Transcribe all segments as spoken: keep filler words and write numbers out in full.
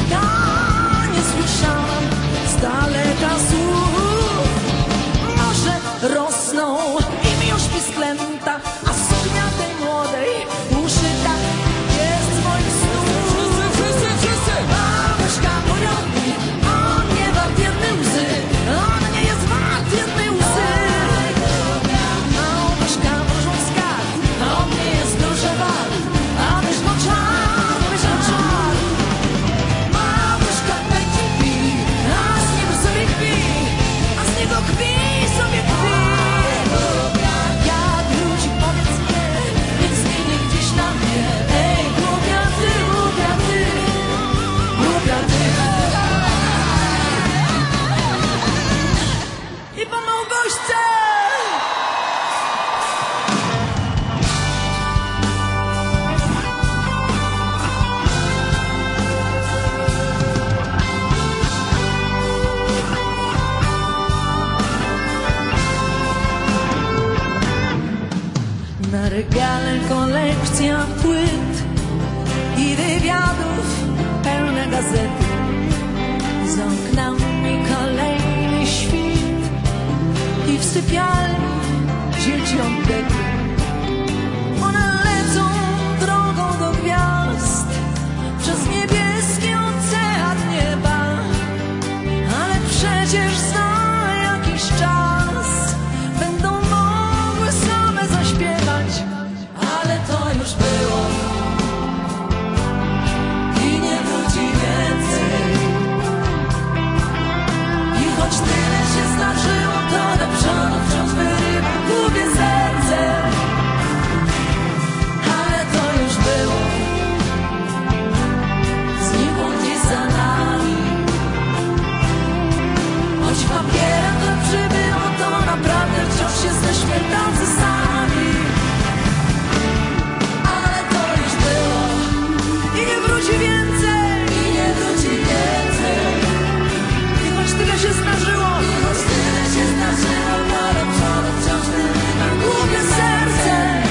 Ja nie słyszałam z daleka słów. Morze rosną i miłość pisklęta, a suknia tej młodej uszyta jest z moich snów. Wszyscy, wszyscy! Mamuśka mówią mi, on nie wart jednej łzy, on nie jest wart jednej łzy. Mamuśka wróżą skarb, on nie jest dużo wart, a myś go czar, myś go czar. Mamuśka będzie kpi, a z nim sobie kpi, a z niego kpi sobie kpi. Jak wróci, powiedz mnie, niech zmieni gdzieś na mnie. Ej, głupia ty, głupia ty, głupia ty. I po Małgośce! Na regale kolekcja płyt i wywiadów pełne gazety. Za oknami kolejny świt i w sypialni dzieci oddechy. One lecą drogą do gwiazd przez niebieski ocean nieba, ale przecież za jakiś czas będą mogły same zaśpiewać. Ale to już było i nie wróci więcej. I choć tyle się zdarzyło, to do przodu wciąż wyrywa głupie serce. Ale to już było, znikło gdzieś za nami. Choć papierem to przybyło, to naprawdę wciąż jesteśmy tacy sami. Ale to już było i nie wróci więcej. I nie wróci więcej. I choć tyle się zdarzyło, i choć tyle się zdarzyło, to do przodu wciąż wyrywa głupie serce.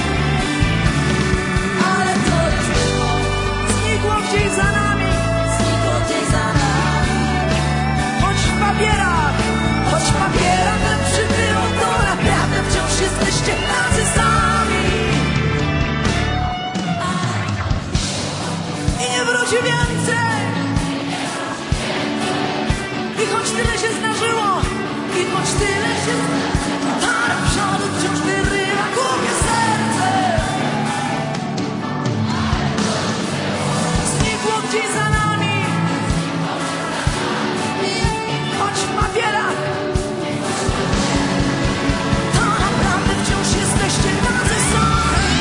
Ale to już było, znikło gdzieś za nami, znikło gdzieś za nami. Choć w papierach, choć w papierach to przybyło, to naprawdę wciąż jesteście tacy sami. I nie wróci więcej. I choć tyle się zdarzyło, i choć tyle się zdarzyło, to do przodu wciąż wyrywa głupie serce. Znikło gdzieś za nami, choć w papierach, to naprawdę wciąż jesteście tacy sami.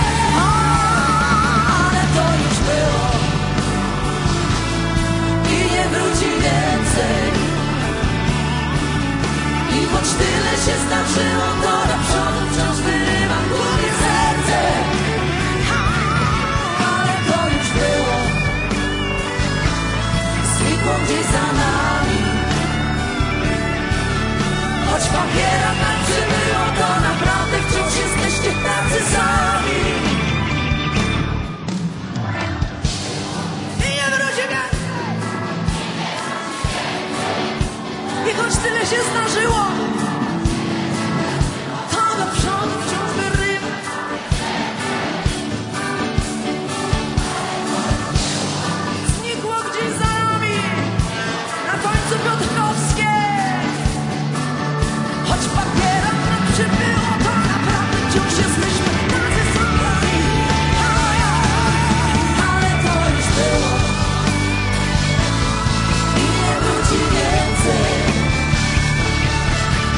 Ale to już było i nie wróci więcej. I choć tyle się zdarzyło, to do przodu wciąż wyrywa głupie serce. Ale to już było, znikło gdzieś za nami. Choć papiera tak przybyło, to naprawdę wciąż jesteście tacy sami. I nie wróci więcej. I choć tyle się zdarzyło, to do przodu wciąż wyrywa. Znikło gdzieś za nami, na końcu Piotrkowskiej. Choć papiera tak przybyło, to naprawdę wciąż jesteśmy tacy sami. Ale to już było i nie wróci więcej.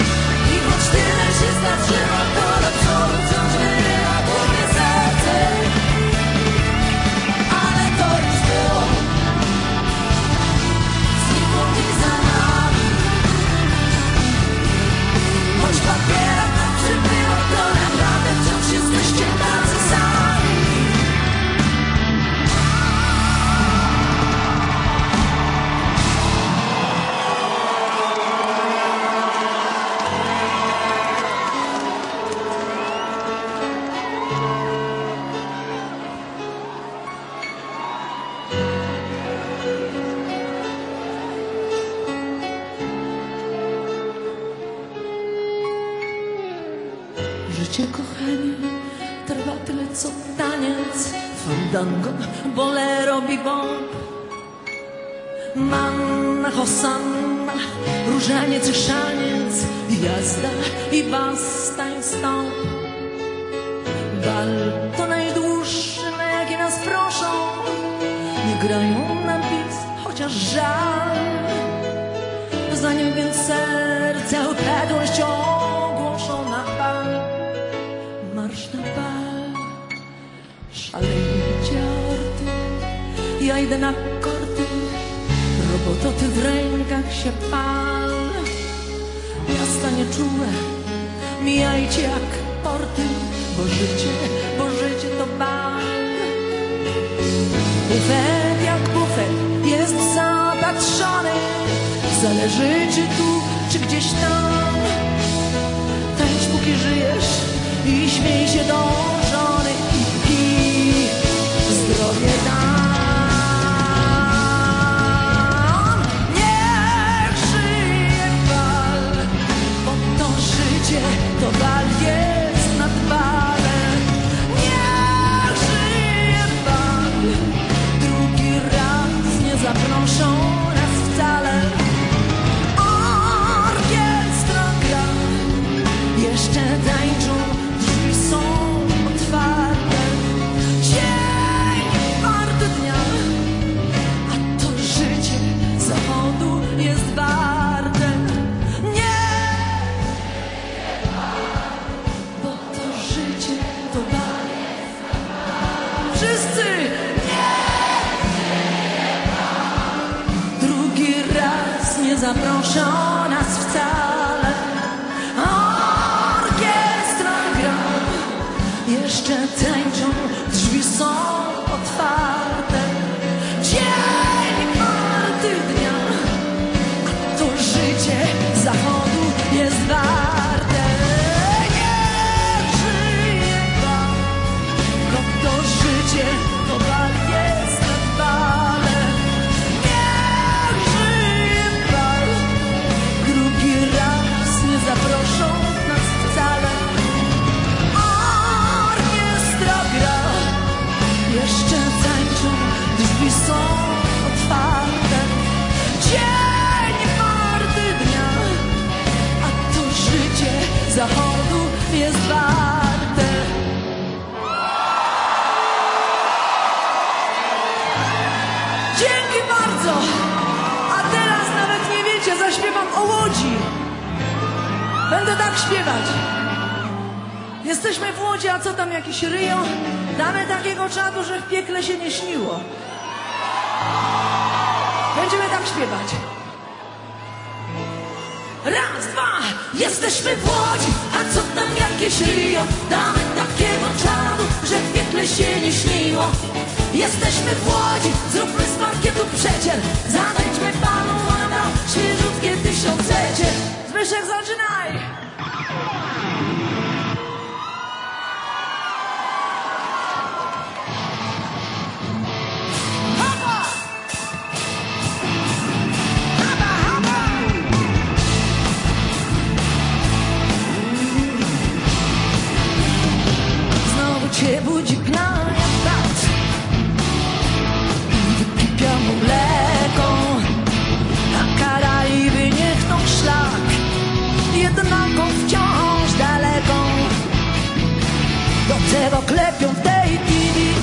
Życie, kochanie, trwa tyle co taniec, fandango, bolero, bebop, manna, hosanna, różaniec i szaniec, jazda i basta i stąd. Bal to najdłuższy, na jaki nas proszą, nie grają nam bis, chociaż żal. Zanim więc serce upadłość ogłoszą na bal, marsz na bal, szalejcie orty, ja idę na korty, robototy w rękach się pal. Miasta nieczułe, mijajcie jak porty, bo życie, bo życie to bal. Bufet jak bufet jest zapatrzony, zależy czy tu, czy gdzieś tam. Tańcz póki żyjesz i śmiej się do żony i pij, zdrowie dam. Niech żyje bal, bo to życie to bal jest nad balem. Niech żyje bal, drugi raz nie zaproszą nas wcale. Jeszcze tańczą, drzwi są otwarte. Dzień warty dnia, a to życie zachodu jest warte. Nie, bo to życie to bal. Wszyscy! Drugi raz nie zaproszą nas wcale. Jeszcze tańczą, drzwi są otwarte. Dzień warty dnia, a to życie zachodu jest warte. Niech żyje bal, bo to życie to bal jest nad balem. Niech żyje bal, drugi raz nie zaproszą nas wcale. Jeszcze tańczą, drzwi są otwarte. Dzień warty dnia, a to życie zachodu jest warte. Dzięki bardzo! A teraz nawet nie wiecie, zaśpiewam o Łodzi. Będę tak śpiewać. Jesteśmy w Łodzi, a co tam jakiś ryjo? Damy takiego czadu, że w piekle się nie śniło. Będziemy tak śpiewać. Raz, dwa, jesteśmy w Łodzi, a co tam jakieś ryjo? Damy takiego czadu, że w piekle się nie śniło. Jesteśmy w Łodzi, zróbmy z parkietu przecier. Zatańczmy panu ładno, świeżutkie tysiąclecie. Zbyszek, zaczynaj! Cię budzi gnania brat i wypipia mu mleko, a Karaiby niech tą szlak, jednaką wciąż daleką. Do tego klepią tej tibi,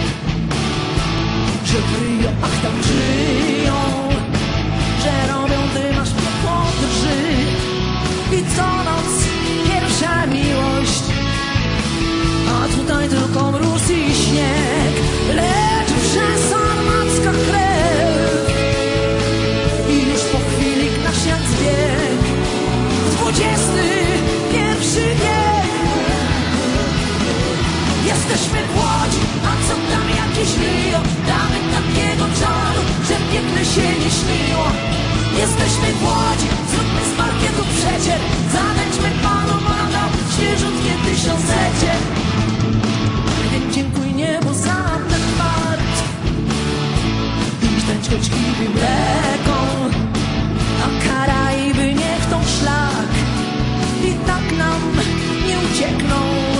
że wyją, ach tam żyją, że robią dym aż piekło drży. I co noc pierwsza miłość, a tutaj tylko mróz i śnieg, lecz przesarmacka krew. I już po chwili nasz jak zbieg, dwudziesty pierwszy wiek. Jesteśmy w Łodzi, a co tam jakieś ryjo? Damy takiego czaru, że w piekle się nie śniło. Jesteśmy w Łodzi, zróbmy z parkietu przecier. Zatańczmy panu mordą, świeżutkie tysiąclecie. Więc dziękuj niebu za ten fart. Dziś tańcz choć kiwi mleką, a Karaiby niech tą szlak. I tak nam nie uciekną.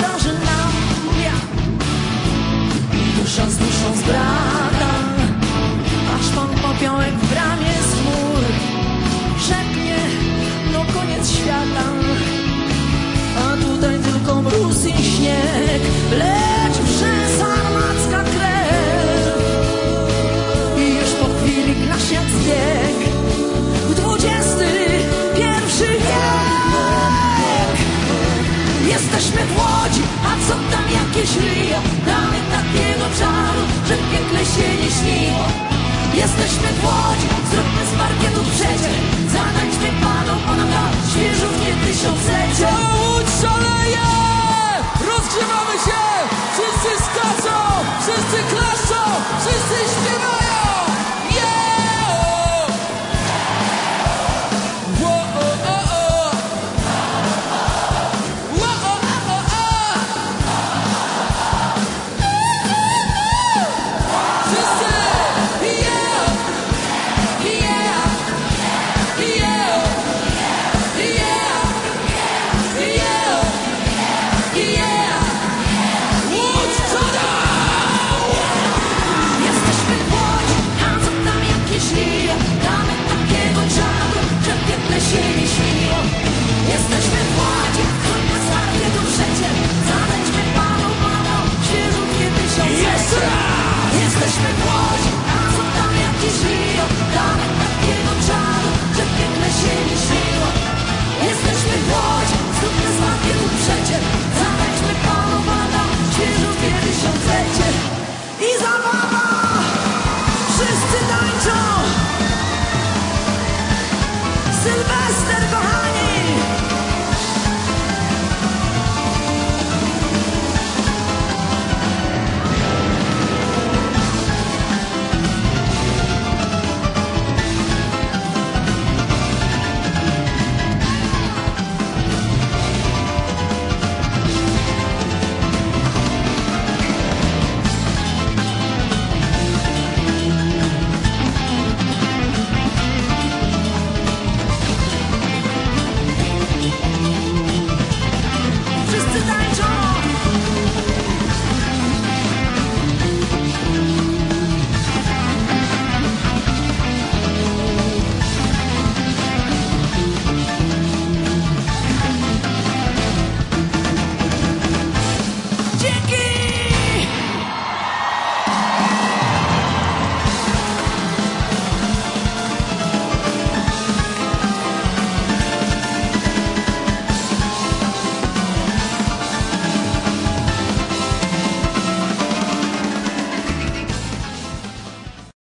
darzy nam wiatr i dusza z duszą zbrata, aż pan popiołek w bramie z chmur szepnie, no koniec świata. A tutaj tylko mróz i śnieg, lecz przesarmacka krew i już po chwili glasz jak zbieg w dwudziesty pierwszy wiek. Jesteśmy w Łodzi, a co tam jakieś Rio, damy takiego czaru, że w piekle się nie śniło. Jesteśmy w Łodzi, zróbmy z parkietu przeciek, zatańczmy panom ponad świeżównie tysiąclecie. Łódź szaleje! Rozgrzewamy się! Wszyscy skaczą! Wszyscy klaszczą! Wszyscy śpiewają! Yeah! Wo, o, o, o. Wo, o, o, o. Wszyscy! Yeah! Yeah! Yeah! Jesteśmy w Łodzi, a co tam jakieś Rio, damy takiego czaru, że w piekle się nie śniło. Jesteśmy w Łodzi, zróbmy z parkietu przeciek, zatańczmy panom ponad świeżutkie tysiąclecie. Jesteśmy w Łodzi.